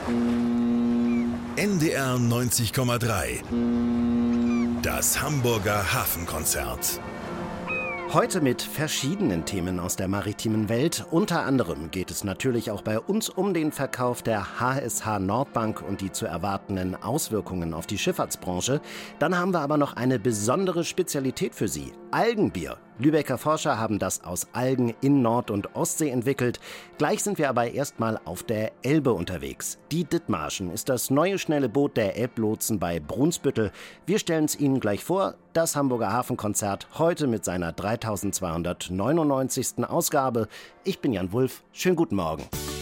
NDR 90,3. Das Hamburger Hafenkonzert. Heute mit verschiedenen Themen aus der maritimen Welt. Unter anderem geht es natürlich auch bei uns um den Verkauf der HSH Nordbank und die zu erwartenden Auswirkungen auf die Schifffahrtsbranche. Dann haben wir aber noch eine besondere Spezialität für Sie: Algenbier. Lübecker Forscher haben das aus Algen in Nord- und Ostsee entwickelt. Gleich sind wir aber erstmal auf der Elbe unterwegs. Die Dithmarschen ist das neue schnelle Boot der Elblotsen bei Brunsbüttel. Wir stellen es Ihnen gleich vor. Das Hamburger Hafenkonzert heute mit seiner 3299. Ausgabe. Ich bin Jan Wulff. Schönen guten Morgen.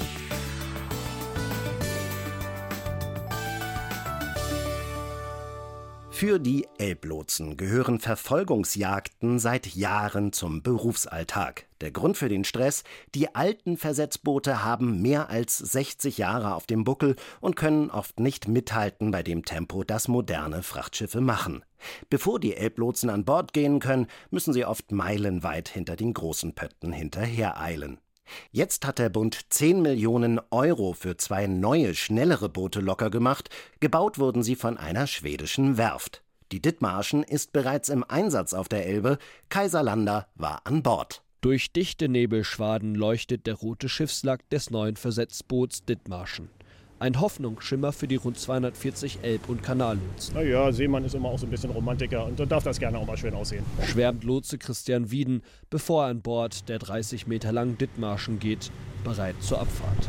Für die Elblotsen gehören Verfolgungsjagden seit Jahren zum Berufsalltag. Der Grund für den Stress: die alten Versetzboote haben mehr als 60 Jahre auf dem Buckel und können oft nicht mithalten bei dem Tempo, das moderne Frachtschiffe machen. Bevor die Elblotsen an Bord gehen können, müssen sie oft meilenweit hinter den großen Pötten hinterhereilen. Jetzt hat der Bund 10 Millionen Euro für 2 neue, schnellere Boote locker gemacht. Gebaut wurden sie von einer schwedischen Werft. Die Dithmarschen ist bereits im Einsatz auf der Elbe. Kaiser Landa war an Bord. Durch dichte Nebelschwaden leuchtet der rote Schiffslack des neuen Versetzboots Dithmarschen. Ein Hoffnungsschimmer für die rund 240 Elb- und Kanallotsen. Naja, Seemann ist immer auch so ein bisschen Romantiker und dann darf das gerne auch mal schön aussehen. Schwärmt Lotse Christian Wieden, bevor er an Bord der 30 Meter langen Dithmarschen geht, bereit zur Abfahrt.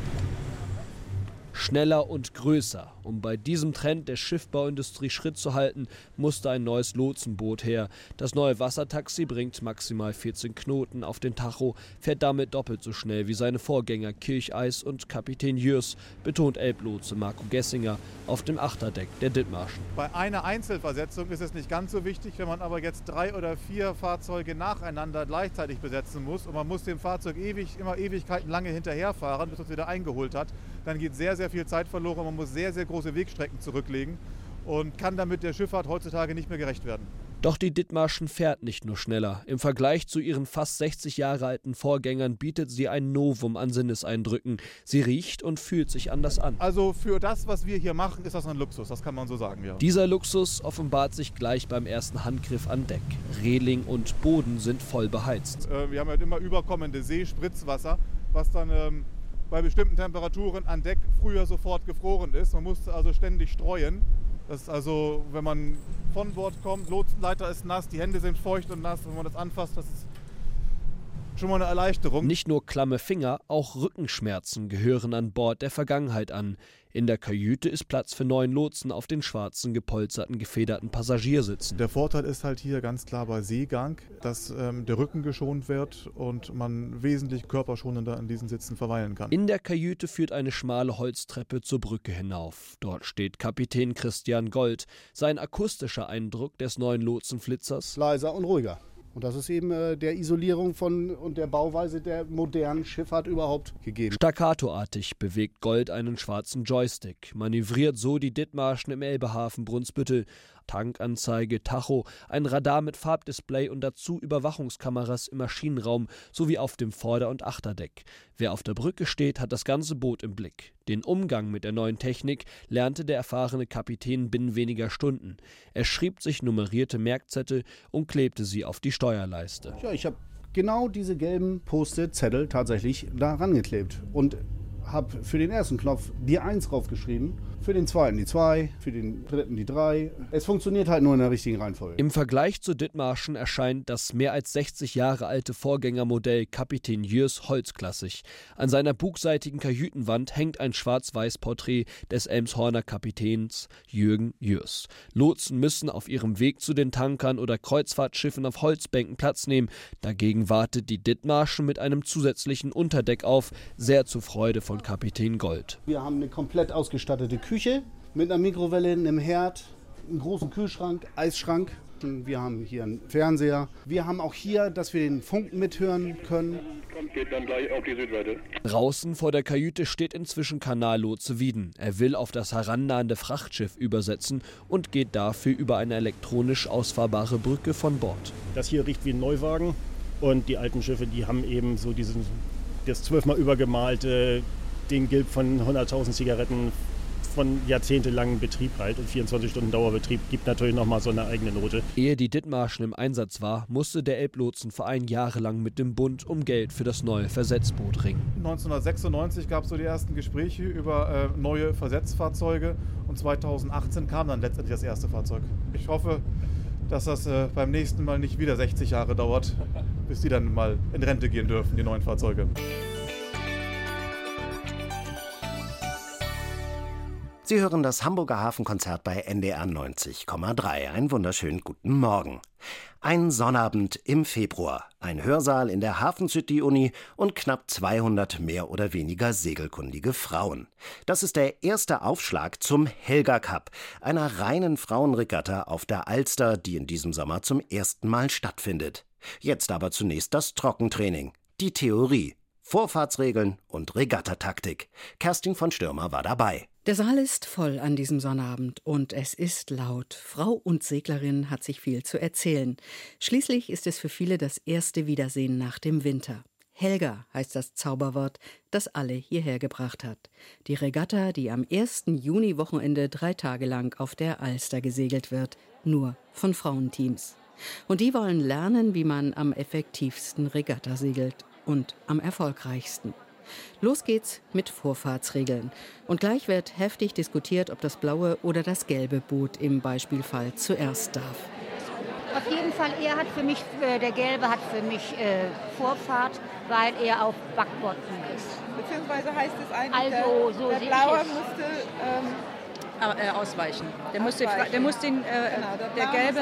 Schneller und größer. Um bei diesem Trend der Schiffbauindustrie Schritt zu halten, musste ein neues Lotsenboot her. Das neue Wassertaxi bringt maximal 14 Knoten auf den Tacho, fährt damit doppelt so schnell wie seine Vorgänger Kircheis und Kapitän Jörs, betont Elblotse Marco Gessinger auf dem Achterdeck der Dithmarschen. Bei einer Einzelversetzung ist es nicht ganz so wichtig, wenn man aber jetzt 3 oder 4 Fahrzeuge nacheinander gleichzeitig besetzen muss und man muss dem Fahrzeug immer Ewigkeiten lange hinterherfahren, bis es wieder eingeholt hat, dann geht sehr, sehr viel Zeit verloren. Man muss sehr, sehr große Wegstrecken zurücklegen und kann damit der Schifffahrt heutzutage nicht mehr gerecht werden. Doch die Dithmarschen fährt nicht nur schneller. Im Vergleich zu ihren fast 60 Jahre alten Vorgängern bietet sie ein Novum an Sinneseindrücken. Sie riecht und fühlt sich anders an. Also für das, was wir hier machen, ist das ein Luxus, das kann man so sagen, ja. Dieser Luxus offenbart sich gleich beim ersten Handgriff an Deck. Reling und Boden sind voll beheizt. Wir haben halt immer überkommende Seespritzwasser, was dann bei bestimmten Temperaturen an Deck früher sofort gefroren ist. Man musste also ständig streuen. Das ist also, wenn man von Bord kommt, Lotsenleiter ist nass, die Hände sind feucht und nass. Wenn man das anfasst, das ist schon mal eine Erleichterung. Nicht nur klamme Finger, auch Rückenschmerzen gehören an Bord der Vergangenheit an. In der Kajüte ist Platz für 9 Lotsen auf den schwarzen, gepolsterten, gefederten Passagiersitzen. Der Vorteil ist halt hier ganz klar bei Seegang, dass der Rücken geschont wird und man wesentlich körperschonender an diesen Sitzen verweilen kann. In der Kajüte führt eine schmale Holztreppe zur Brücke hinauf. Dort steht Kapitän Christian Gold. Sein akustischer Eindruck des neuen Lotsenflitzers: leiser und ruhiger. Und das ist eben der Isolierung und der Bauweise der modernen Schifffahrt überhaupt gegeben. Staccatoartig bewegt Gold einen schwarzen Joystick, manövriert so die Dithmarschen im Elbehafen Brunsbüttel. Tankanzeige, Tacho, ein Radar mit Farbdisplay und dazu Überwachungskameras im Maschinenraum sowie auf dem Vorder- und Achterdeck. Wer auf der Brücke steht, hat das ganze Boot im Blick. Den Umgang mit der neuen Technik lernte der erfahrene Kapitän binnen weniger Stunden. Er schrieb sich nummerierte Merkzettel und klebte sie auf die Steuerleiste. Ja, ich habe genau diese gelben Post-it-Zettel tatsächlich da rangeklebt und habe für den ersten Knopf die 1 draufgeschrieben, für den zweiten die 2, für den dritten die 3. Es funktioniert halt nur in der richtigen Reihenfolge. Im Vergleich zu Dithmarschen erscheint das mehr als 60 Jahre alte Vorgängermodell Kapitän Jörs holzklassig. An seiner bugseitigen Kajütenwand hängt ein Schwarz-Weiß-Porträt des Elmshorner Kapitäns Jürgen Jörs. Lotsen müssen auf ihrem Weg zu den Tankern oder Kreuzfahrtschiffen auf Holzbänken Platz nehmen. Dagegen wartet die Dithmarschen mit einem zusätzlichen Unterdeck auf, sehr zur Freude von Kapitän Gold. Wir haben eine komplett ausgestattete Küche mit einer Mikrowelle, einem Herd, einen großen Kühlschrank, Eisschrank. Wir haben hier einen Fernseher. Wir haben auch hier, dass wir den Funk mithören können. Geht dann gleich auf die Südseite. Draußen vor der Kajüte steht inzwischen Kanallotse Wieden. Er will auf das herannahende Frachtschiff übersetzen und geht dafür über eine elektronisch ausfahrbare Brücke von Bord. Das hier riecht wie ein Neuwagen und die alten Schiffe, die haben eben so das 12-mal übergemalte, den Gilb von 100.000 Zigaretten von jahrzehntelangem Betrieb halt. Und 24 Stunden Dauerbetrieb gibt natürlich nochmal so eine eigene Note. Ehe die Dithmarschen im Einsatz war, musste der Elblotsenverein jahrelang mit dem Bund um Geld für das neue Versetzboot ringen. 1996 gab es so die ersten Gespräche über neue Versetzfahrzeuge und 2018 kam dann letztendlich das erste Fahrzeug. Ich hoffe, dass das beim nächsten Mal nicht wieder 60 Jahre dauert, bis die dann mal in Rente gehen dürfen, die neuen Fahrzeuge. Sie hören das Hamburger Hafenkonzert bei NDR 90,3. Einen wunderschönen guten Morgen. Ein Sonnabend im Februar, ein Hörsaal in der Hafen-City-Uni und knapp 200 mehr oder weniger segelkundige Frauen. Das ist der erste Aufschlag zum Helga Cup, einer reinen Frauenregatta auf der Alster, die in diesem Sommer zum ersten Mal stattfindet. Jetzt aber zunächst das Trockentraining, die Theorie, Vorfahrtsregeln und Regattataktik. Kerstin von Stürmer war dabei. Der Saal ist voll an diesem Sonnabend und es ist laut. Frau und Seglerin hat sich viel zu erzählen. Schließlich ist es für viele das erste Wiedersehen nach dem Winter. Helga heißt das Zauberwort, das alle hierher gebracht hat. Die Regatta, die am 1. Juni-Wochenende 3 Tage lang auf der Alster gesegelt wird, nur von Frauenteams. Und die wollen lernen, wie man am effektivsten Regatta segelt und am erfolgreichsten. Los geht's mit Vorfahrtsregeln. Und gleich wird heftig diskutiert, ob das blaue oder das gelbe Boot im Beispielfall zuerst darf. Auf jeden Fall, der gelbe hat für mich Vorfahrt, weil er auf Backbord ist. Beziehungsweise heißt es eigentlich, also, der blaue musste ausweichen. Der gelbe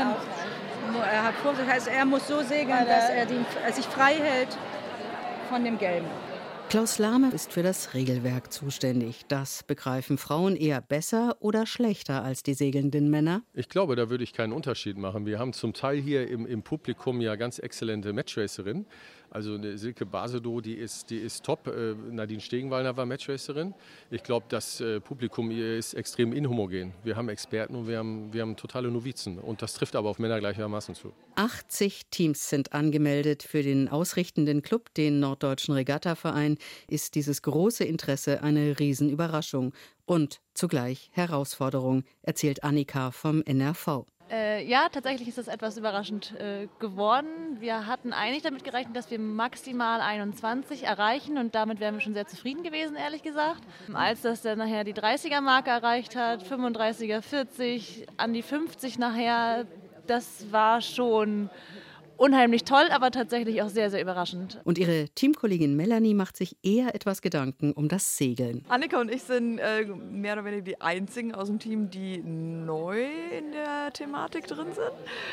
hat Vorsicht, heißt, er muss so segeln, dass er sich frei hält von dem gelben. Klaus Lahme ist für das Regelwerk zuständig. Das begreifen Frauen eher besser oder schlechter als die segelnden Männer? Ich glaube, da würde ich keinen Unterschied machen. Wir haben zum Teil hier im Publikum ja ganz exzellente Matchracerinnen. Also eine Silke Basedow, die ist top. Nadine Stegenwallner war Matchracerin. Ich glaube, das Publikum hier ist extrem inhomogen. Wir haben Experten und wir haben totale Novizen. Und das trifft aber auf Männer gleichermaßen zu. 80 Teams sind angemeldet. Für den ausrichtenden Club, den Norddeutschen Regattaverein, ist dieses große Interesse eine Riesenüberraschung und zugleich Herausforderung, erzählt Annika vom NRV. Ja, tatsächlich ist das etwas überraschend geworden. Wir hatten eigentlich damit gerechnet, dass wir maximal 21 erreichen und damit wären wir schon sehr zufrieden gewesen, ehrlich gesagt. Als das dann nachher die 30er-Marke erreicht hat, 35er, 40, an die 50 nachher, das war schon unheimlich toll, aber tatsächlich auch sehr, sehr überraschend. Und ihre Teamkollegin Melanie macht sich eher etwas Gedanken um das Segeln. Annika und ich sind mehr oder weniger die einzigen aus dem Team, die neu in der Thematik drin sind.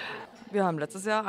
Wir haben letztes Jahr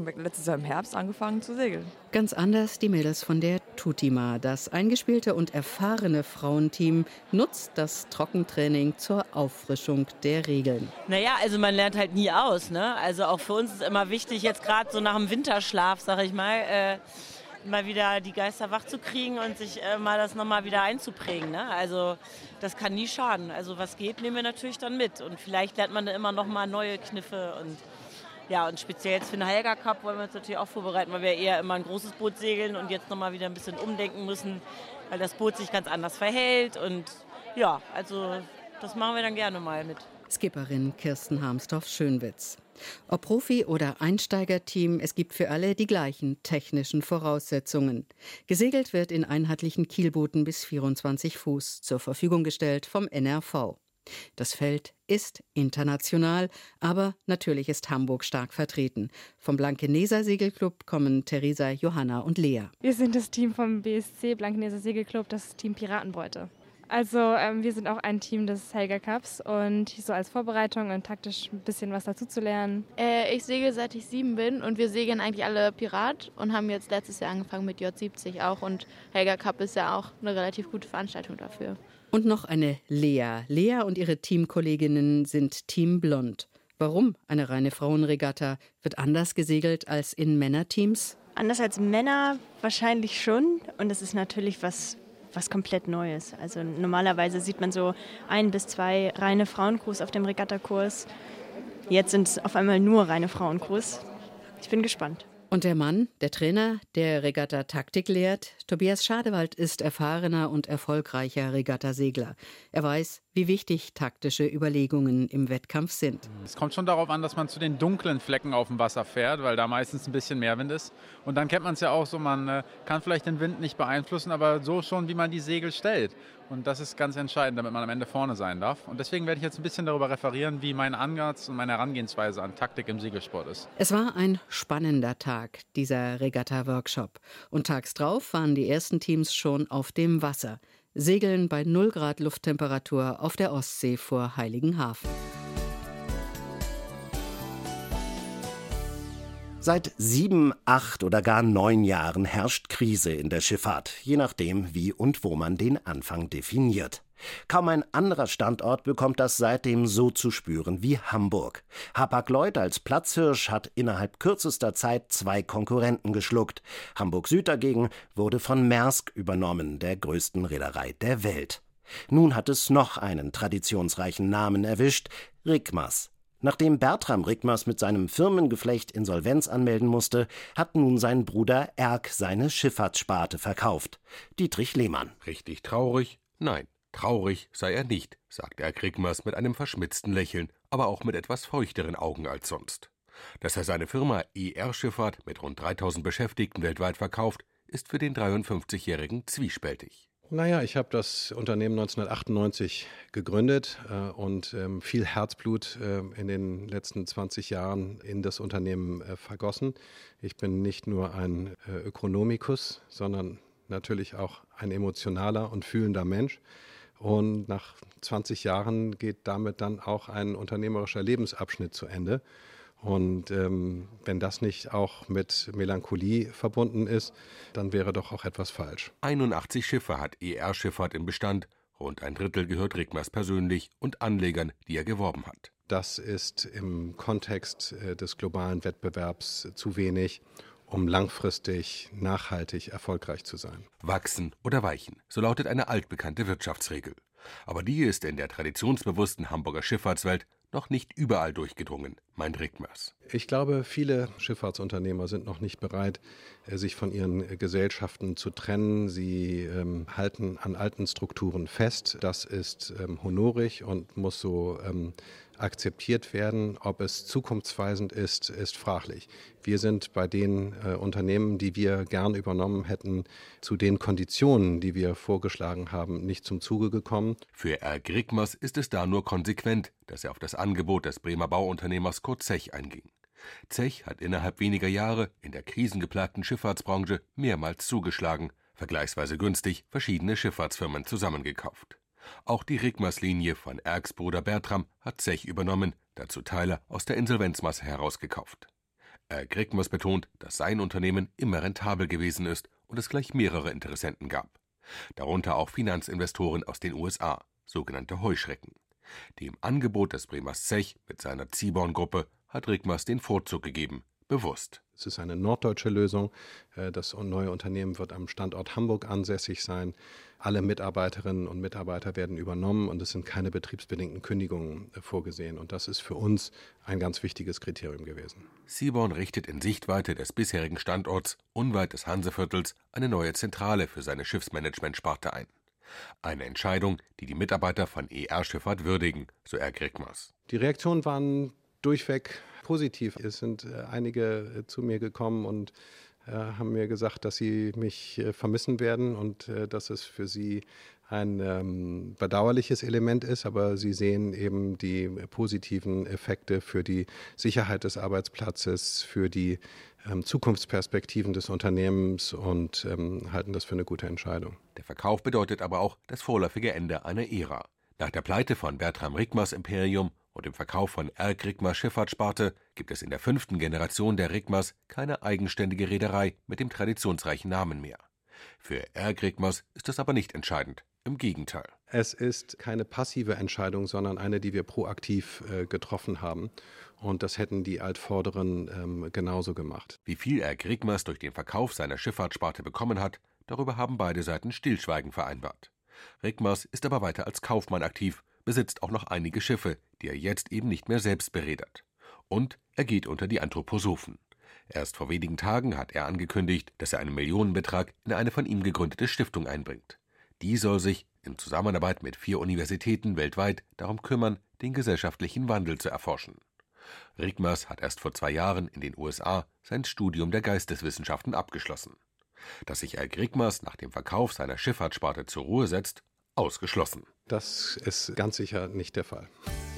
im Herbst angefangen zu segeln. Ganz anders die Mädels von der Tutima. Das eingespielte und erfahrene Frauenteam nutzt das Trockentraining zur Auffrischung der Regeln. Naja, also man lernt halt nie aus, ne? Also auch für uns ist immer wichtig, jetzt gerade so nach dem Winterschlaf, sag ich mal wieder die Geister wach zu kriegen und sich mal das nochmal wieder einzuprägen, ne? Also das kann nie schaden. Also was geht, nehmen wir natürlich dann mit. Und vielleicht lernt man da immer nochmal neue Kniffe und ja, und speziell jetzt für den Helga Cup wollen wir uns natürlich auch vorbereiten, weil wir eher immer ein großes Boot segeln und jetzt nochmal wieder ein bisschen umdenken müssen, weil das Boot sich ganz anders verhält. Und ja, also das machen wir dann gerne mal mit. Skipperin Kirsten Harmstorff-Schönwitz. Ob Profi- oder Einsteigerteam, es gibt für alle die gleichen technischen Voraussetzungen. Gesegelt wird in einheitlichen Kielbooten bis 24 Fuß, zur Verfügung gestellt vom NRV. Das Feld ist international, aber natürlich ist Hamburg stark vertreten. Vom Blankeneser Segelclub kommen Theresa, Johanna und Lea. Wir sind das Team vom BSC Blankeneser Segelclub, das Team Piratenbeute. Also wir sind auch ein Team des Helga Cups und so als Vorbereitung und taktisch ein bisschen was dazu zu lernen. Ich segel seit ich 7 bin und wir segeln eigentlich alle Pirat und haben jetzt letztes Jahr angefangen mit J70 auch und Helga Cup ist ja auch eine relativ gute Veranstaltung dafür. Und noch eine Lea. Lea und ihre Teamkolleginnen sind Team Blond. Warum eine reine Frauenregatta? Wird anders gesegelt als in Männerteams? Anders als Männer wahrscheinlich schon. Und es ist natürlich was komplett Neues. Also normalerweise sieht man so 1 bis 2 reine Frauencrews auf dem Regattakurs. Jetzt sind es auf einmal nur reine Frauencrews. Ich bin gespannt. Und der Mann, der Trainer, der Regatta-Taktik lehrt, Tobias Schadewald ist erfahrener und erfolgreicher Regattasegler. Er weiß, wie wichtig taktische Überlegungen im Wettkampf sind. Es kommt schon darauf an, dass man zu den dunklen Flecken auf dem Wasser fährt, weil da meistens ein bisschen mehr Wind ist. Und dann kennt man es ja auch so, man kann vielleicht den Wind nicht beeinflussen, aber so schon, wie man die Segel stellt. Und das ist ganz entscheidend, damit man am Ende vorne sein darf. Und deswegen werde ich jetzt ein bisschen darüber referieren, wie mein Ansatz und meine Herangehensweise an Taktik im Segelsport ist. Es war ein spannender Tag, dieser Regatta-Workshop. Und tags drauf waren die ersten Teams schon auf dem Wasser. Segeln bei 0 Grad Lufttemperatur auf der Ostsee vor Heiligenhafen. Seit 7, 8 oder gar 9 Jahren herrscht Krise in der Schifffahrt, je nachdem, wie und wo man den Anfang definiert. Kaum ein anderer Standort bekommt das seitdem so zu spüren wie Hamburg. Hapag-Lloyd als Platzhirsch hat innerhalb kürzester Zeit 2 Konkurrenten geschluckt. Hamburg Süd dagegen wurde von Maersk übernommen, der größten Reederei der Welt. Nun hat es noch einen traditionsreichen Namen erwischt: Rickmers. Nachdem Bertram Rickmers mit seinem Firmengeflecht Insolvenz anmelden musste, hat nun sein Bruder Erg seine Schifffahrtssparte verkauft. Dietrich Lehmann. Richtig traurig? Nein, traurig sei er nicht, sagt Erg Rickmers mit einem verschmitzten Lächeln, aber auch mit etwas feuchteren Augen als sonst. Dass er seine Firma ER Schifffahrt mit rund 3000 Beschäftigten weltweit verkauft, ist für den 53-Jährigen zwiespältig. Naja, ich habe das Unternehmen 1998 gegründet und viel Herzblut in den letzten 20 Jahren in das Unternehmen vergossen. Ich bin nicht nur ein Ökonomikus, sondern natürlich auch ein emotionaler und fühlender Mensch. Und nach 20 Jahren geht damit dann auch ein unternehmerischer Lebensabschnitt zu Ende. Und wenn das nicht auch mit Melancholie verbunden ist, dann wäre doch auch etwas falsch. 81 Schiffe hat ER Schifffahrt im Bestand. Rund ein Drittel gehört Rickmers persönlich und Anlegern, die er geworben hat. Das ist im Kontext des globalen Wettbewerbs zu wenig, um langfristig nachhaltig erfolgreich zu sein. Wachsen oder weichen, so lautet eine altbekannte Wirtschaftsregel. Aber die ist in der traditionsbewussten Hamburger Schifffahrtswelt noch nicht überall durchgedrungen, meint Rickmers. Ich glaube, viele Schifffahrtsunternehmer sind noch nicht bereit, sich von ihren Gesellschaften zu trennen. Sie halten an alten Strukturen fest. Das ist honorig und muss so akzeptiert werden. Ob es zukunftsweisend ist, ist fraglich. Wir sind bei den Unternehmen, die wir gern übernommen hätten, zu den Konditionen, die wir vorgeschlagen haben, nicht zum Zuge gekommen. Für Erg Rickmers ist es da nur konsequent, dass er auf das Angebot des Bremer Bauunternehmers Kurt Zech einging. Zech hat innerhalb weniger Jahre in der krisengeplagten Schifffahrtsbranche mehrmals zugeschlagen, vergleichsweise günstig verschiedene Schifffahrtsfirmen zusammengekauft. Auch die Rickmers-Linie von Ergs Bruder Bertram hat Zech übernommen, dazu Teile aus der Insolvenzmasse herausgekauft. Erg Rickmers betont, dass sein Unternehmen immer rentabel gewesen ist und es gleich mehrere Interessenten gab. Darunter auch Finanzinvestoren aus den USA, sogenannte Heuschrecken. Dem Angebot des Bremers Zech mit seiner Ziehborn-Gruppe hat Rickmers den Vorzug gegeben, bewusst. Es ist eine norddeutsche Lösung. Das neue Unternehmen wird am Standort Hamburg ansässig sein. Alle Mitarbeiterinnen und Mitarbeiter werden übernommen und es sind keine betriebsbedingten Kündigungen vorgesehen. Und das ist für uns ein ganz wichtiges Kriterium gewesen. Ziehborn richtet in Sichtweite des bisherigen Standorts, unweit des Hanseviertels, eine neue Zentrale für seine Schiffsmanagement-Sparte ein. Eine Entscheidung, die die Mitarbeiter von ER Schifffahrt würdigen, so Erg Rickmers. Die Reaktionen waren durchweg positiv. Es sind einige zu mir gekommen und haben mir gesagt, dass sie mich vermissen werden und dass es für sie ein bedauerliches Element ist, aber sie sehen eben die positiven Effekte für die Sicherheit des Arbeitsplatzes, für die Zukunftsperspektiven des Unternehmens und halten das für eine gute Entscheidung. Der Verkauf bedeutet aber auch das vorläufige Ende einer Ära. Nach der Pleite von Bertram Rickmers Imperium und dem Verkauf von Erg Rickmers Schifffahrtssparte gibt es in der 5. Generation der Rickmers keine eigenständige Reederei mit dem traditionsreichen Namen mehr. Für Erg Rickmers ist das aber nicht entscheidend. Im Gegenteil. Es ist keine passive Entscheidung, sondern eine, die wir proaktiv getroffen haben. Und das hätten die Altvorderen genauso gemacht. Wie viel Erg Rickmers durch den Verkauf seiner Schifffahrtssparte bekommen hat, darüber haben beide Seiten Stillschweigen vereinbart. Rickmers ist aber weiter als Kaufmann aktiv, besitzt auch noch einige Schiffe, die er jetzt eben nicht mehr selbst bereedert. Und er geht unter die Anthroposophen. Erst vor wenigen Tagen hat er angekündigt, dass er einen Millionenbetrag in eine von ihm gegründete Stiftung einbringt. Die soll sich in Zusammenarbeit mit 4 Universitäten weltweit darum kümmern, den gesellschaftlichen Wandel zu erforschen. Rickmers hat erst vor 2 Jahren in den USA sein Studium der Geisteswissenschaften abgeschlossen. Dass sich Erk Rickmers nach dem Verkauf seiner Schifffahrtssparte zur Ruhe setzt, ausgeschlossen. Das ist ganz sicher nicht der Fall.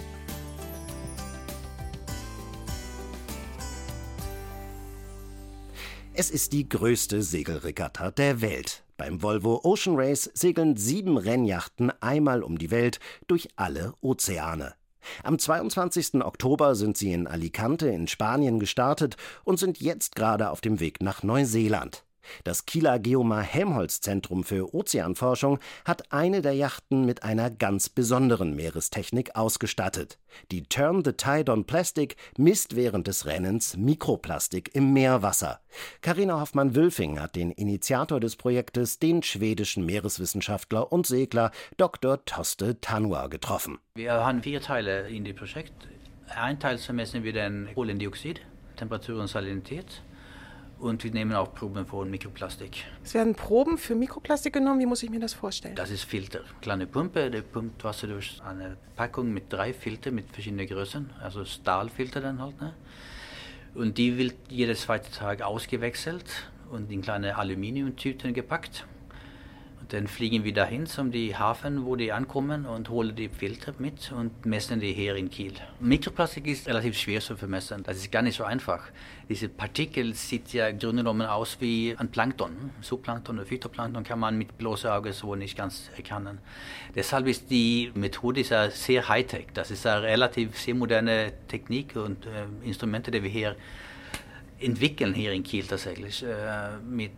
Es ist die größte Segelregatta der Welt. Beim Volvo Ocean Race segeln 7 Rennjachten einmal um die Welt durch alle Ozeane. Am 22. Oktober sind sie in Alicante in Spanien gestartet und sind jetzt gerade auf dem Weg nach Neuseeland. Das Kieler Geomar-Helmholtz-Zentrum für Ozeanforschung hat eine der Yachten mit einer ganz besonderen Meerestechnik ausgestattet. Die Turn the Tide on Plastic misst während des Rennens Mikroplastik im Meerwasser. Carina Hoffmann-Wülfing hat den Initiator des Projektes, den schwedischen Meereswissenschaftler und Segler Dr. Toste Tanua, getroffen. Wir haben 4 Teile in dem Projekt. Ein Teil messen wir den Kohlendioxid, Temperatur und Salinität. Und wir nehmen auch Proben von Mikroplastik. Es werden Proben für Mikroplastik genommen. Wie muss ich mir das vorstellen? Das ist Filter. Kleine Pumpe, der pumpt Wasser durch eine Packung mit 3 Filtern mit verschiedenen Größen. Also Stahlfilter dann halt. Ne? Und die wird jeden 2. Tag ausgewechselt und in kleine Aluminiumtüten gepackt. Und dann fliegen wir dahin zum Hafen, wo die ankommen und holen die Filter mit und messen die hier in Kiel. Mikroplastik ist relativ schwer zu vermessen. Das ist gar nicht so einfach. Diese Partikel sieht ja im Grunde genommen aus wie ein Plankton. Zooplankton oder Phytoplankton kann man mit bloßem Auge so nicht ganz erkennen. Deshalb ist die Methode sehr Hightech. Das ist eine relativ sehr moderne Technik und Instrumente, die wir hier entwickeln hier in Kiel tatsächlich mit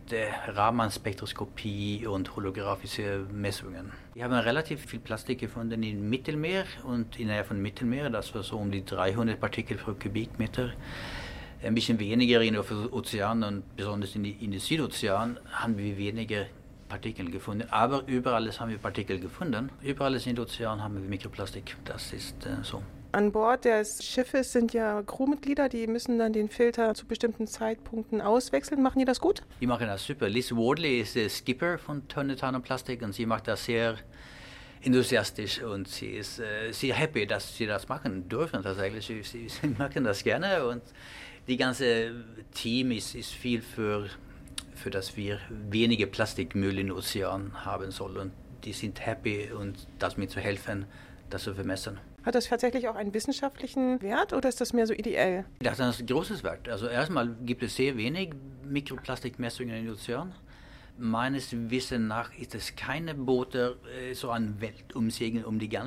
Raman-Spektroskopie und holographische Messungen. Wir haben relativ viel Plastik gefunden im Mittelmeer und in der Nähe von Mittelmeer, das war so um die 300 Partikel pro Kubikmeter. Ein bisschen weniger in den Ozeanen und besonders in den Südozean haben wir weniger Partikel gefunden. Aber überall haben wir Partikel gefunden. Überall in den Ozeanen haben wir Mikroplastik. Das ist so. An Bord des Schiffes sind ja Crewmitglieder, die müssen dann den Filter zu bestimmten Zeitpunkten auswechseln. Machen die das gut? Die machen das super. Liz Wardley ist der Skipper von Turn the Tide on Plastic und sie macht das sehr enthusiastisch und sie ist sehr happy, dass sie das machen dürfen tatsächlich. Sie machen das gerne und die ganze Team ist viel für dass wir weniger Plastikmüll in den Ozean haben sollen. Und die sind happy und das mir zu helfen, das zu vermessen. Hat das tatsächlich auch einen wissenschaftlichen Wert oder ist das mehr so ideell? Das ist ein großes Wert. Also erstmal gibt es sehr wenig Mikroplastikmessungen in den Ozean. Meines Wissens nach ist es keine Boote so ein Weltumsegeln um die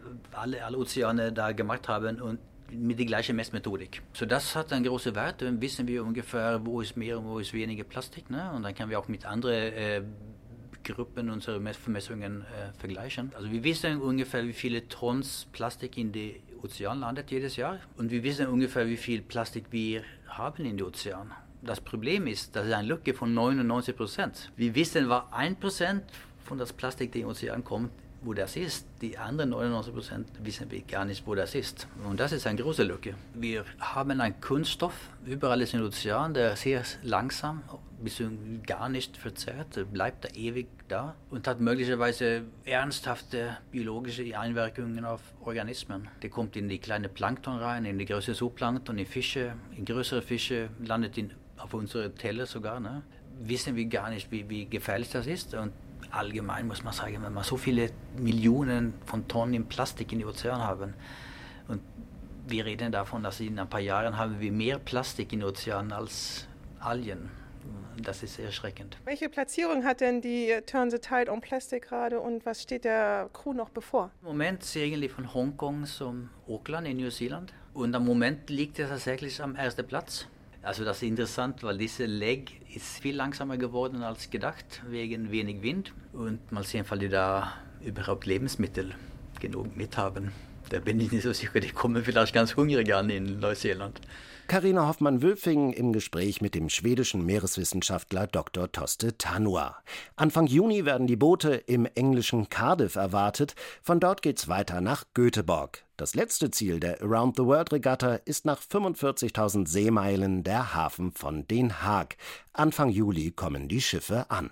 alle Ozeane da gemacht haben und mit der gleichen Messmethodik. So, das hat einen großen Wert. Dann wissen wir ungefähr, wo ist mehr und wo ist weniger Plastik. Ne? Und dann können wir auch mit anderen Gruppen unsere Vermessungen vergleichen. Also wir wissen ungefähr, wie viele Tonnen Plastik in den Ozean landet jedes Jahr. Und wir wissen ungefähr, wie viel Plastik wir haben in den Ozean. Das Problem ist, dass es eine Lücke von 99%. Wir wissen, was 1% von das Plastik, das in den Ozean kommt, wo das ist. Die anderen 99% wissen wir gar nicht, wo das ist. Und das ist eine große Lücke. Wir haben einen Kunststoff überall in den Ozean, der sehr langsam bis gar nicht verzehrt, bleibt da ewig da und hat möglicherweise ernsthafte biologische Einwirkungen auf Organismen. Der kommt in die kleinen Plankton rein, in die größere Zooplankton, in Fische, in größere Fische, landet auf unsere Teller sogar. Ne? Wissen wir gar nicht, wie gefährlich das ist. Und allgemein muss man sagen, wenn wir so viele Millionen von Tonnen Plastik in den Ozean haben und wir reden davon, dass in ein paar Jahren haben wir mehr Plastik in den Ozeanen als Algen. Das ist sehr erschreckend. Welche Platzierung hat denn die Turn the Tide on Plastic gerade und was steht der Crew noch bevor? Im Moment segeln die von Hongkong zum Auckland in Neuseeland und im Moment liegt er tatsächlich am ersten Platz. Also das ist interessant, weil diese Leg ist viel langsamer geworden als gedacht, wegen wenig Wind. Und mal sehen, ob die da überhaupt Lebensmittel genug mit haben. Da bin ich nicht so sicher, die kommen vielleicht ganz hungrig an in Neuseeland. Carina Hoffmann-Wülfing im Gespräch mit dem schwedischen Meereswissenschaftler Dr. Toste Tanua. Anfang Juni werden die Boote im englischen Cardiff erwartet. Von dort geht's weiter nach Göteborg. Das letzte Ziel der Around-the-World-Regatta ist nach 45.000 Seemeilen der Hafen von Den Haag. Anfang Juli kommen die Schiffe an.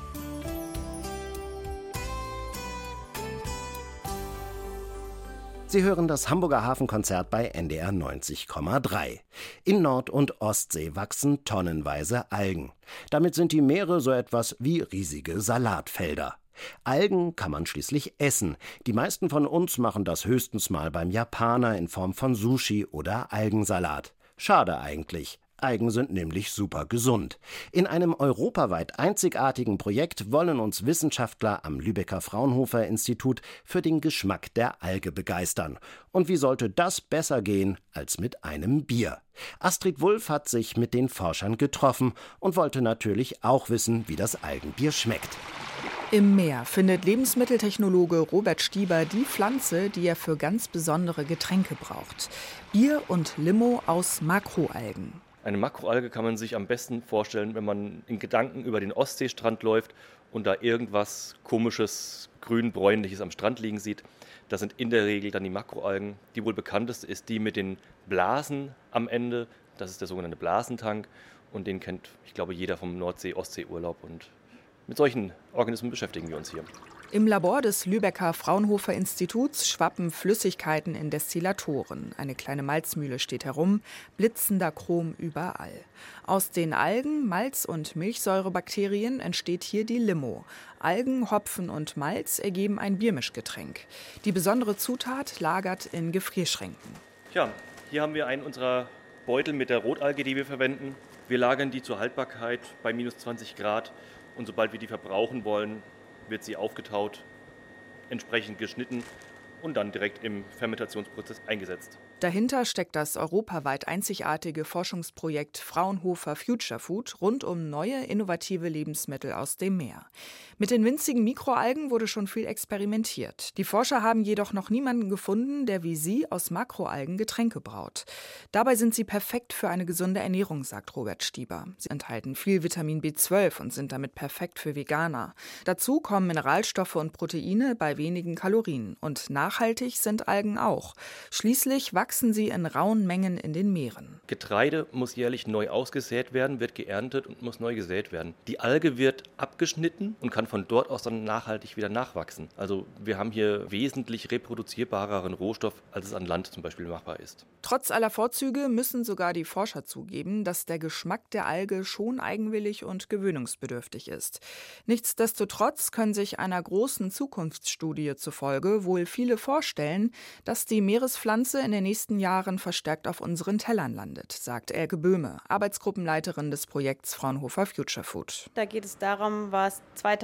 Sie hören das Hamburger Hafenkonzert bei NDR 90,3. In Nord- und Ostsee wachsen tonnenweise Algen. Damit sind die Meere so etwas wie riesige Salatfelder. Algen kann man schließlich essen. Die meisten von uns machen das höchstens mal beim Japaner in Form von Sushi oder Algensalat. Schade eigentlich. Algen sind nämlich super gesund. In einem europaweit einzigartigen Projekt wollen uns Wissenschaftler am Lübecker Fraunhofer-Institut für den Geschmack der Alge begeistern. Und wie sollte das besser gehen als mit einem Bier? Astrid Wulff hat sich mit den Forschern getroffen und wollte natürlich auch wissen, wie das Algenbier schmeckt. Im Meer findet Lebensmitteltechnologe Robert Stieber die Pflanze, die er für ganz besondere Getränke braucht. Bier und Limo aus Makroalgen. Eine Makroalge kann man sich am besten vorstellen, wenn man in Gedanken über den Ostseestrand läuft und da irgendwas Komisches, grün-bräunliches am Strand liegen sieht. Das sind in der Regel dann die Makroalgen. Die wohl bekannteste ist die mit den Blasen am Ende. Das ist der sogenannte Blasentank. Und den kennt, ich glaube, jeder vom Nordsee-Ostsee-Urlaub. Und mit solchen Organismen beschäftigen wir uns hier. Im Labor des Lübecker Fraunhofer-Instituts schwappen Flüssigkeiten in Destillatoren. Eine kleine Malzmühle steht herum, blitzender Chrom überall. Aus den Algen, Malz- und Milchsäurebakterien entsteht hier die Limo. Algen, Hopfen und Malz ergeben ein Biermischgetränk. Die besondere Zutat lagert in Gefrierschränken. Tja, hier haben wir einen unserer Beutel mit der Rotalge, die wir verwenden. Wir lagern die zur Haltbarkeit bei minus 20 Grad und sobald wir die verbrauchen wollen, wird sie aufgetaut, entsprechend geschnitten und dann direkt im Fermentationsprozess eingesetzt. Dahinter steckt das europaweit einzigartige Forschungsprojekt Fraunhofer Future Food rund um neue, innovative Lebensmittel aus dem Meer. Mit den winzigen Mikroalgen wurde schon viel experimentiert. Die Forscher haben jedoch noch niemanden gefunden, der wie sie aus Makroalgen Getränke braut. Dabei sind sie perfekt für eine gesunde Ernährung, sagt Robert Stieber. Sie enthalten viel Vitamin B12 und sind damit perfekt für Veganer. Dazu kommen Mineralstoffe und Proteine bei wenigen Kalorien. Und nachhaltig sind Algen auch. Schließlich wachsen sie in rauen Mengen in den Meeren. Getreide muss jährlich neu ausgesät werden, wird geerntet und muss neu gesät werden. Die Alge wird abgeschnitten und kann von dort aus dann nachhaltig wieder nachwachsen. Also wir haben hier wesentlich reproduzierbareren Rohstoff, als es an Land zum Beispiel machbar ist. Trotz aller Vorzüge müssen sogar die Forscher zugeben, dass der Geschmack der Alge schon eigenwillig und gewöhnungsbedürftig ist. Nichtsdestotrotz können sich einer großen Zukunftsstudie zufolge wohl viele vorstellen, dass die Meerespflanze in den nächsten Jahren verstärkt auf unseren Tellern landet, sagt Elke Böhme, Arbeitsgruppenleiterin des Projekts Fraunhofer Future Food. Da geht es darum, was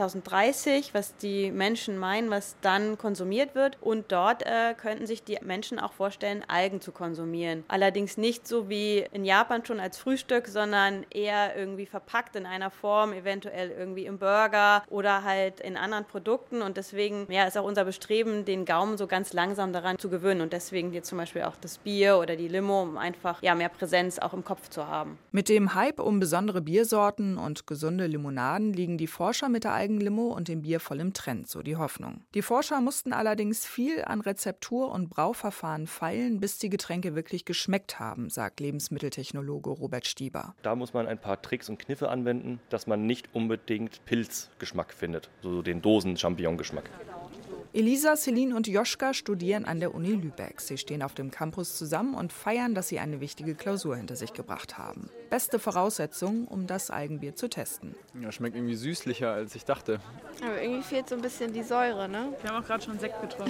2030, was die Menschen meinen, was dann konsumiert wird. Und dort könnten sich die Menschen auch vorstellen, Algen zu konsumieren. Allerdings nicht so wie in Japan schon als Frühstück, sondern eher irgendwie verpackt in einer Form, eventuell irgendwie im Burger oder halt in anderen Produkten. Und deswegen ist auch unser Bestreben, den Gaumen so ganz langsam daran zu gewöhnen. Und deswegen hier zum Beispiel auch das Bier oder die Limo, um einfach mehr Präsenz auch im Kopf zu haben. Mit dem Hype um besondere Biersorten und gesunde Limonaden liegen die Forscher mit der Algenlimo und dem Bier voll im Trend, so die Hoffnung. Die Forscher mussten allerdings viel an Rezeptur und Brauverfahren feilen, bis die Getränke wirklich geschmeckt haben, sagt Lebensmitteltechnologe Robert Stieber. Da muss man ein paar Tricks und Kniffe anwenden, dass man nicht unbedingt Pilzgeschmack findet, so den Dosen-Champignon-Geschmack. Elisa, Celine und Joschka studieren an der Uni Lübeck. Sie stehen auf dem Campus zusammen und feiern, dass sie eine wichtige Klausur hinter sich gebracht haben. Beste Voraussetzung, um das Algenbier zu testen. Ja, schmeckt irgendwie süßlicher, als ich dachte. Aber irgendwie fehlt so ein bisschen die Säure, ne? Wir haben auch gerade schon Sekt getrunken.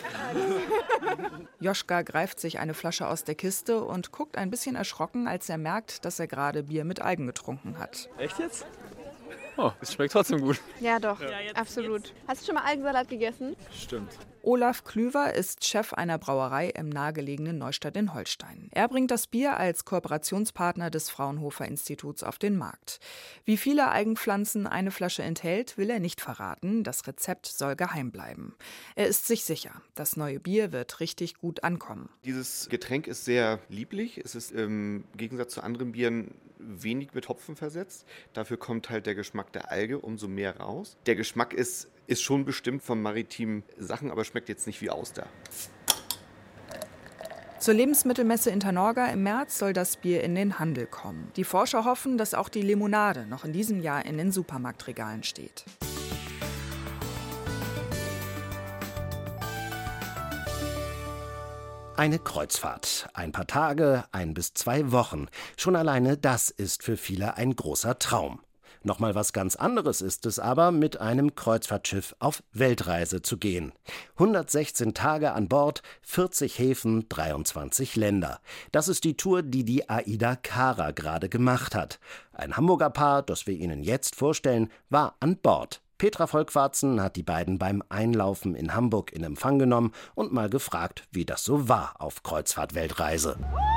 Also. Joschka greift sich eine Flasche aus der Kiste und guckt ein bisschen erschrocken, als er merkt, dass er gerade Bier mit Algen getrunken hat. Echt jetzt? Oh, es schmeckt trotzdem gut. Ja, doch, absolut. Hast du schon mal Algensalat gegessen? Stimmt. Olaf Klüver ist Chef einer Brauerei im nahegelegenen Neustadt in Holstein. Er bringt das Bier als Kooperationspartner des Fraunhofer Instituts auf den Markt. Wie viele Algenpflanzen eine Flasche enthält, will er nicht verraten. Das Rezept soll geheim bleiben. Er ist sich sicher, das neue Bier wird richtig gut ankommen. Dieses Getränk ist sehr lieblich. Es ist im Gegensatz zu anderen Bieren wenig mit Hopfen versetzt. Dafür kommt halt der Geschmack der Alge umso mehr raus. Der Geschmack ist schon bestimmt von maritimen Sachen, aber schmeckt jetzt nicht wie Auster. Zur Lebensmittelmesse Internorga im März soll das Bier in den Handel kommen. Die Forscher hoffen, dass auch die Limonade noch in diesem Jahr in den Supermarktregalen steht. Eine Kreuzfahrt. Ein paar Tage, 1 bis 2 Wochen. Schon alleine das ist für viele ein großer Traum. Nochmal was ganz anderes ist es aber, mit einem Kreuzfahrtschiff auf Weltreise zu gehen. 116 Tage an Bord, 40 Häfen, 23 Länder. Das ist die Tour, die die Aida Kara gerade gemacht hat. Ein Hamburger Paar, das wir Ihnen jetzt vorstellen, war an Bord. Petra Volkwarzen hat die beiden beim Einlaufen in Hamburg in Empfang genommen und mal gefragt, wie das so war auf Kreuzfahrt-Weltreise.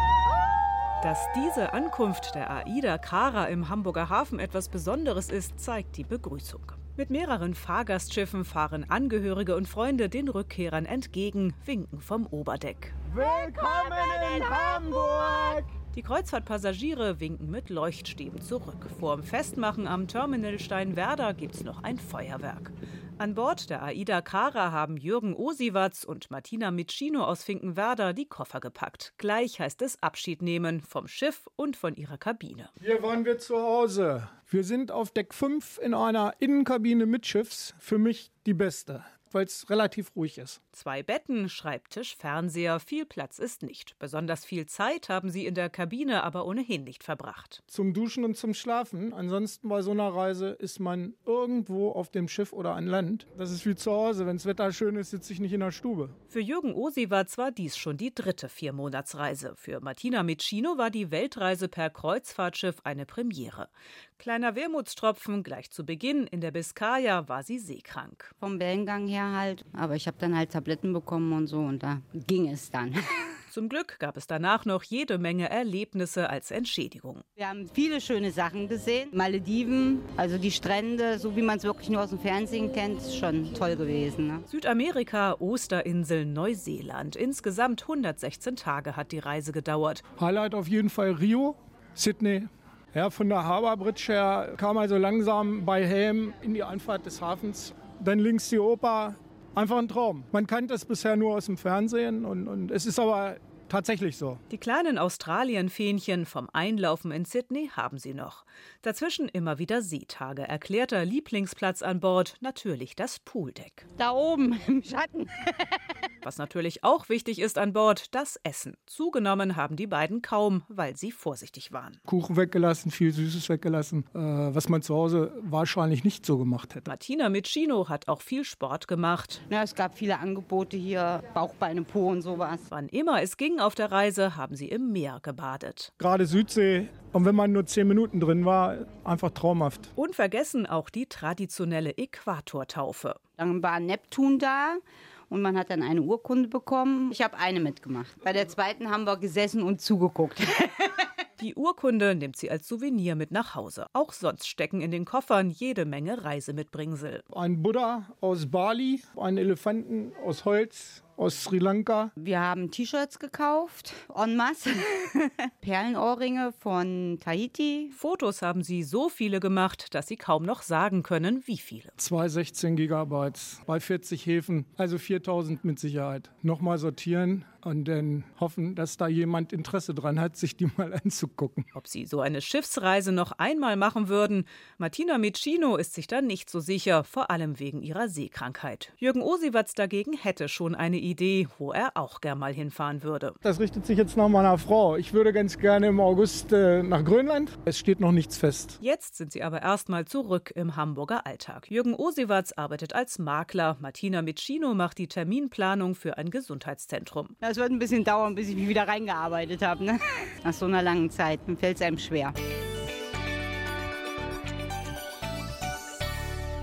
Dass diese Ankunft der Aida Kara im Hamburger Hafen etwas Besonderes ist, zeigt die Begrüßung. Mit mehreren Fahrgastschiffen fahren Angehörige und Freunde den Rückkehrern entgegen, winken vom Oberdeck. Willkommen in Hamburg! Die Kreuzfahrtpassagiere winken mit Leuchtstäben zurück. Vorm Festmachen am Terminal Steinwerder gibt's noch ein Feuerwerk. An Bord der Aida Kara haben Jürgen Osiwatz und Martina Micino aus Finkenwerder die Koffer gepackt. Gleich heißt es Abschied nehmen vom Schiff und von ihrer Kabine. Hier waren wir zu Hause. Wir sind auf Deck 5 in einer Innenkabine mittschiffs. Für mich die beste, weil es relativ ruhig ist. 2 Betten, Schreibtisch, Fernseher, viel Platz ist nicht. Besonders viel Zeit haben sie in der Kabine aber ohnehin nicht verbracht. Zum Duschen und zum Schlafen. Ansonsten bei so einer Reise ist man irgendwo auf dem Schiff oder an Land. Das ist wie zu Hause. Wenn das Wetter schön ist, sitze ich nicht in der Stube. Für Jürgen Osiwatz war dies schon die 3. 4-Monatsreise. Für Martina Micino war die Weltreise per Kreuzfahrtschiff eine Premiere. Kleiner Wermutstropfen, gleich zu Beginn in der Biskaya war sie seekrank. Vom Wellengang her halt, aber ich habe dann halt Tabletten bekommen und so und da ging es dann. Zum Glück gab es danach noch jede Menge Erlebnisse als Entschädigung. Wir haben viele schöne Sachen gesehen. Malediven, also die Strände, so wie man es wirklich nur aus dem Fernsehen kennt, ist schon toll gewesen. Ne? Südamerika, Osterinseln, Neuseeland. Insgesamt 116 Tage hat die Reise gedauert. Highlight auf jeden Fall Rio, Sydney. Ja, von der Harbour Bridge her kam also langsam bei Helm in die Einfahrt des Hafens. Dann links die Oper. Einfach ein Traum. Man kannte es bisher nur aus dem Fernsehen und es ist aber tatsächlich so. Die kleinen Australien-Fähnchen vom Einlaufen in Sydney haben sie noch. Dazwischen immer wieder Seetage. Erklärter Lieblingsplatz an Bord, natürlich das Pooldeck. Da oben im Schatten. Was natürlich auch wichtig ist an Bord, das Essen. Zugenommen haben die beiden kaum, weil sie vorsichtig waren. Kuchen weggelassen, viel Süßes weggelassen, was man zu Hause wahrscheinlich nicht so gemacht hätte. Martina Micino hat auch viel Sport gemacht. Ja, es gab viele Angebote hier, Bauchbeine, Po und sowas. Wann immer es ging auf der Reise, haben sie im Meer gebadet. Gerade Südsee. Und wenn man nur 10 Minuten drin war, einfach traumhaft. Unvergessen auch die traditionelle Äquatortaufe. Dann war Neptun da. Und man hat dann eine Urkunde bekommen. Ich habe eine mitgemacht. Bei der zweiten haben wir gesessen und zugeguckt. Die Urkunde nimmt sie als Souvenir mit nach Hause. Auch sonst stecken in den Koffern jede Menge Reisemitbringsel. Ein Buddha aus Bali, einen Elefanten aus Holz, aus Sri Lanka. Wir haben T-Shirts gekauft, en masse. Perlenohrringe von Tahiti. Fotos haben sie so viele gemacht, dass sie kaum noch sagen können, wie viele. 216 Gigabytes bei 40 Häfen, also 4000 mit Sicherheit. Nochmal sortieren und dann hoffen, dass da jemand Interesse dran hat, sich die mal anzugucken. Ob sie so eine Schiffsreise noch einmal machen würden? Martina Micino ist sich da nicht so sicher, vor allem wegen ihrer Seekrankheit. Jürgen Osiwatz dagegen hätte schon eine Idee, wo er auch gern mal hinfahren würde. Das richtet sich jetzt nach meiner Frau. Ich würde ganz gerne im August nach Grönland. Es steht noch nichts fest. Jetzt sind sie aber erstmal zurück im Hamburger Alltag. Jürgen Osiwatz arbeitet als Makler. Martina Micino macht die Terminplanung für ein Gesundheitszentrum. Es wird ein bisschen dauern, bis ich mich wieder reingearbeitet habe. Ne? Nach so einer langen Zeit fällt es einem schwer.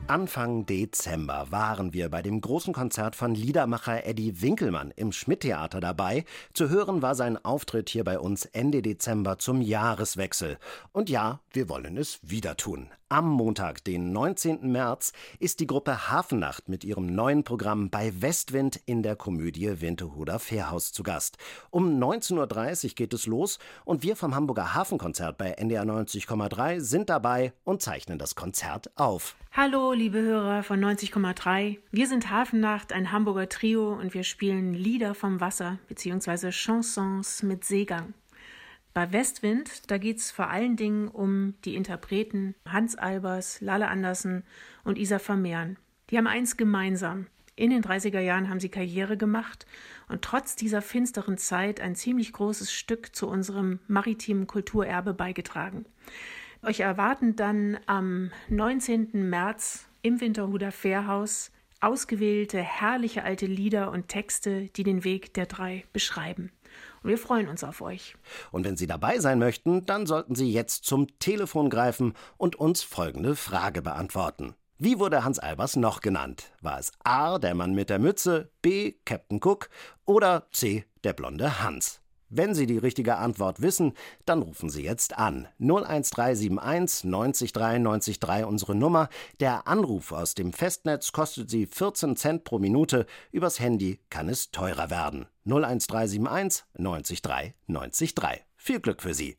Anfang Dezember waren wir bei dem großen Konzert von Liedermacher Eddie Winkelmann im Schmidt-Theater dabei. Zu hören war sein Auftritt hier bei uns Ende Dezember zum Jahreswechsel. Und ja, wir wollen es wieder tun. Am Montag, den 19. März, ist die Gruppe Hafennacht mit ihrem neuen Programm bei Westwind in der Komödie Winterhuder Fährhaus zu Gast. Um 19.30 Uhr geht es los und wir vom Hamburger Hafenkonzert bei NDR 90,3 sind dabei und zeichnen das Konzert auf. Hallo, liebe Hörer von 90,3. Wir sind Hafennacht, ein Hamburger Trio und wir spielen Lieder vom Wasser bzw. Chansons mit Seegang. Bei Westwind, da geht es vor allen Dingen um die Interpreten Hans Albers, Lalle Andersen und Isa Vermehren. Die haben eins gemeinsam. In den 30er Jahren haben sie Karriere gemacht und trotz dieser finsteren Zeit ein ziemlich großes Stück zu unserem maritimen Kulturerbe beigetragen. Euch erwarten dann am 19. März im Winterhuder Fährhaus ausgewählte, herrliche alte Lieder und Texte, die den Weg der drei beschreiben. Und wir freuen uns auf euch. Und wenn Sie dabei sein möchten, dann sollten Sie jetzt zum Telefon greifen und uns folgende Frage beantworten. Wie wurde Hans Albers noch genannt? War es A, der Mann mit der Mütze, B, Captain Cook oder C, der blonde Hans? Wenn Sie die richtige Antwort wissen, dann rufen Sie jetzt an. 01371 90 3 90 3 unsere Nummer. Der Anruf aus dem Festnetz kostet Sie 14 Cent pro Minute. Übers Handy kann es teurer werden. 01371 90 3 90 3. Viel Glück für Sie.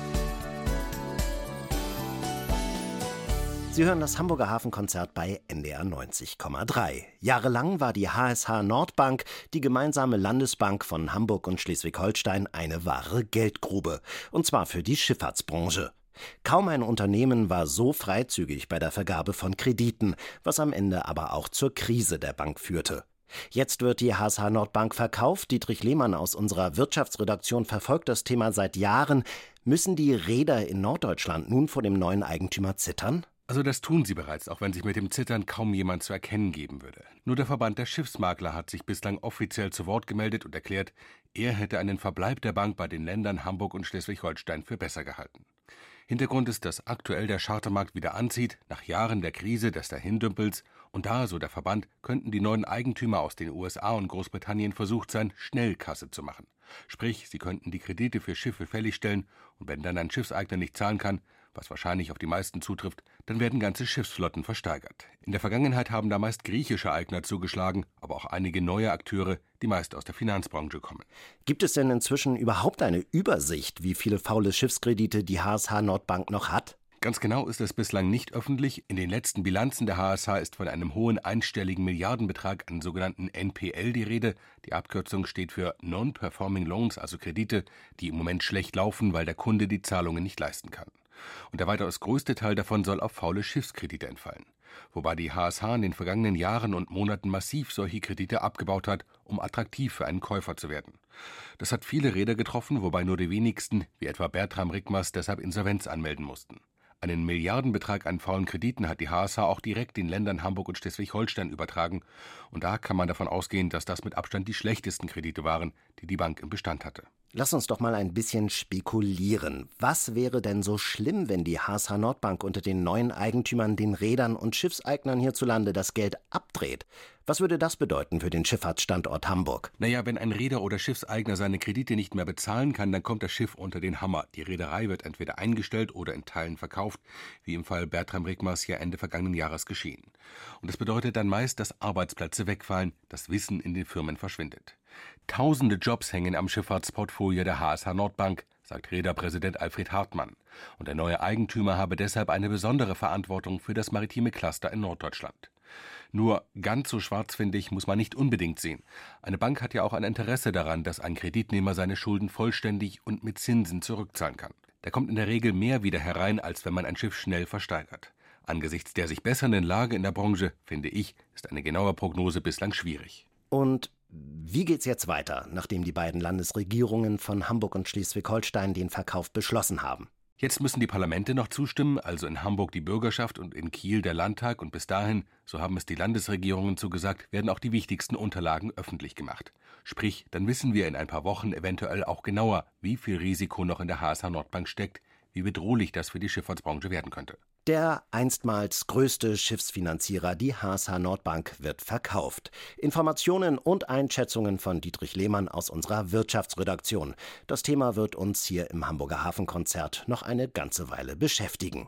Sie hören das Hamburger Hafenkonzert bei NDR 90,3. Jahrelang war die HSH Nordbank, die gemeinsame Landesbank von Hamburg und Schleswig-Holstein, eine wahre Geldgrube. Und zwar für die Schifffahrtsbranche. Kaum ein Unternehmen war so freizügig bei der Vergabe von Krediten, was am Ende aber auch zur Krise der Bank führte. Jetzt wird die HSH Nordbank verkauft. Dietrich Lehmann aus unserer Wirtschaftsredaktion verfolgt das Thema seit Jahren. Müssen die Reeder in Norddeutschland nun vor dem neuen Eigentümer zittern? Also das tun sie bereits, auch wenn sich mit dem Zittern kaum jemand zu erkennen geben würde. Nur der Verband der Schiffsmakler hat sich bislang offiziell zu Wort gemeldet und erklärt, er hätte einen Verbleib der Bank bei den Ländern Hamburg und Schleswig-Holstein für besser gehalten. Hintergrund ist, dass aktuell der Chartermarkt wieder anzieht, nach Jahren der Krise des Dahindümpels. Und da, so der Verband, könnten die neuen Eigentümer aus den USA und Großbritannien versucht sein, Schnellkasse zu machen. Sprich, sie könnten die Kredite für Schiffe fälligstellen und wenn dann ein Schiffseigner nicht zahlen kann, was wahrscheinlich auf die meisten zutrifft, dann werden ganze Schiffsflotten versteigert. In der Vergangenheit haben da meist griechische Eigner zugeschlagen, aber auch einige neue Akteure, die meist aus der Finanzbranche kommen. Gibt es denn inzwischen überhaupt eine Übersicht, wie viele faule Schiffskredite die HSH Nordbank noch hat? Ganz genau ist es bislang nicht öffentlich. In den letzten Bilanzen der HSH ist von einem hohen einstelligen Milliardenbetrag an sogenannten NPL die Rede. Die Abkürzung steht für Non-Performing Loans, also Kredite, die im Moment schlecht laufen, weil der Kunde die Zahlungen nicht leisten kann. Und der weitaus größte Teil davon soll auf faule Schiffskredite entfallen. Wobei die HSH in den vergangenen Jahren und Monaten massiv solche Kredite abgebaut hat, um attraktiv für einen Käufer zu werden. Das hat viele Reeder getroffen, wobei nur die wenigsten, wie etwa Bertram Rickmers, deshalb Insolvenz anmelden mussten. Einen Milliardenbetrag an faulen Krediten hat die HSH auch direkt den Ländern Hamburg und Schleswig-Holstein übertragen. Und da kann man davon ausgehen, dass das mit Abstand die schlechtesten Kredite waren, die die Bank im Bestand hatte. Lass uns doch mal ein bisschen spekulieren. Was wäre denn so schlimm, wenn die HSH Nordbank unter den neuen Eigentümern, den Reedern und Schiffseignern hierzulande das Geld abdreht? Was würde das bedeuten für den Schifffahrtsstandort Hamburg? Naja, wenn ein Reeder oder Schiffseigner seine Kredite nicht mehr bezahlen kann, dann kommt das Schiff unter den Hammer. Die Reederei wird entweder eingestellt oder in Teilen verkauft, wie im Fall Bertram Rickmers ja Ende vergangenen Jahres geschehen. Und das bedeutet dann meist, dass Arbeitsplätze wegfallen, das Wissen in den Firmen verschwindet. Tausende Jobs hängen am Schifffahrtsportfolio der HSH Nordbank, sagt Reederpräsident Alfred Hartmann. Und der neue Eigentümer habe deshalb eine besondere Verantwortung für das maritime Cluster in Norddeutschland. Nur ganz so schwarz, finde ich, muss man nicht unbedingt sehen. Eine Bank hat ja auch ein Interesse daran, dass ein Kreditnehmer seine Schulden vollständig und mit Zinsen zurückzahlen kann. Da kommt in der Regel mehr wieder herein, als wenn man ein Schiff schnell versteigert. Angesichts der sich bessernden Lage in der Branche, finde ich, ist eine genaue Prognose bislang schwierig. Und wie geht's jetzt weiter, nachdem die beiden Landesregierungen von Hamburg und Schleswig-Holstein den Verkauf beschlossen haben? Jetzt müssen die Parlamente noch zustimmen, also in Hamburg die Bürgerschaft und in Kiel der Landtag. Und bis dahin, so haben es die Landesregierungen zugesagt, werden auch die wichtigsten Unterlagen öffentlich gemacht. Sprich, dann wissen wir in ein paar Wochen eventuell auch genauer, wie viel Risiko noch in der HSH Nordbank steckt, wie bedrohlich das für die Schifffahrtsbranche werden könnte. Der einstmals größte Schiffsfinanzierer, die HSH Nordbank, wird verkauft. Informationen und Einschätzungen von Dietrich Lehmann aus unserer Wirtschaftsredaktion. Das Thema wird uns hier im Hamburger Hafenkonzert noch eine ganze Weile beschäftigen.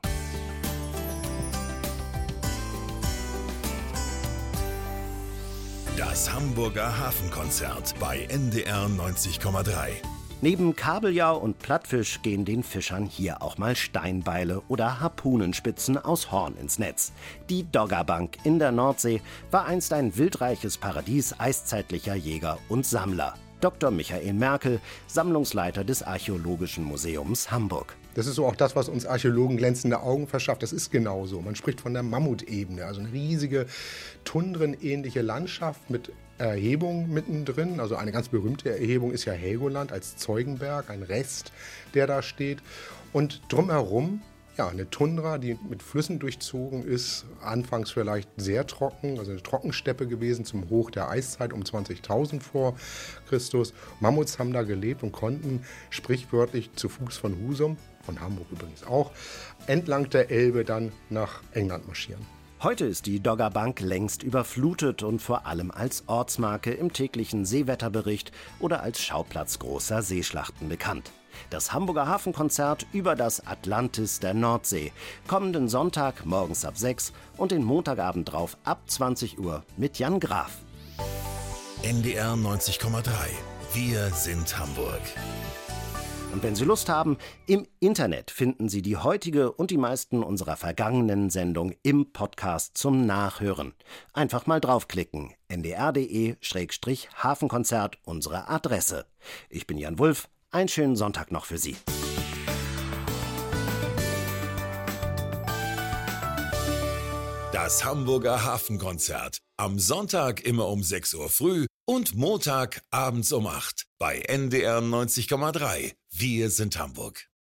Das Hamburger Hafenkonzert bei NDR 90,3. Neben Kabeljau und Plattfisch gehen den Fischern hier auch mal Steinbeile oder Harpunenspitzen aus Horn ins Netz. Die Doggerbank in der Nordsee war einst ein wildreiches Paradies eiszeitlicher Jäger und Sammler. Dr. Michael Merkel, Sammlungsleiter des Archäologischen Museums Hamburg. Das ist so auch das, was uns Archäologen glänzende Augen verschafft. Das ist genauso. Man spricht von der Mammutebene, also eine riesige tundrenähnliche Landschaft mit Erhebung mittendrin. Also eine ganz berühmte Erhebung ist ja Helgoland als Zeugenberg, ein Rest, der da steht. Und drumherum eine Tundra, die mit Flüssen durchzogen ist, anfangs vielleicht sehr trocken, also eine Trockensteppe gewesen zum Hoch der Eiszeit um 20.000 vor Christus. Mammuts haben da gelebt und konnten sprichwörtlich zu Fuß von Husum, von Hamburg übrigens auch, entlang der Elbe dann nach England marschieren. Heute ist die Doggerbank längst überflutet und vor allem als Ortsmarke im täglichen Seewetterbericht oder als Schauplatz großer Seeschlachten bekannt. Das Hamburger Hafenkonzert über das Atlantis der Nordsee. Kommenden Sonntag morgens ab 6 und den Montagabend drauf ab 20 Uhr mit Jan Graf. NDR 90,3. Wir sind Hamburg. Und wenn Sie Lust haben, im Internet finden Sie die heutige und die meisten unserer vergangenen Sendungen im Podcast zum Nachhören. Einfach mal draufklicken. ndr.de/Hafenkonzert, unsere Adresse. Ich bin Jan Wulff. Einen schönen Sonntag noch für Sie. Das Hamburger Hafenkonzert. Am Sonntag immer um 6 Uhr früh und Montag abends um 8 bei NDR 90,3. Wir sind Hamburg.